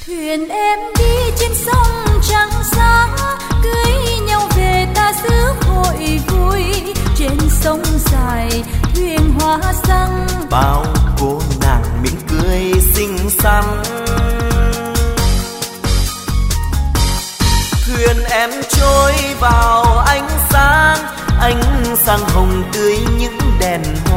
thuyền em đi trên sông trắng sáng, cưới nhau về ta giữ hội vui. Trên sông dài thuyền hoa răng, bao cô nàng mỉm cười xinh xắn. Thuyền em trôi vào ánh sáng hồng tươi những đèn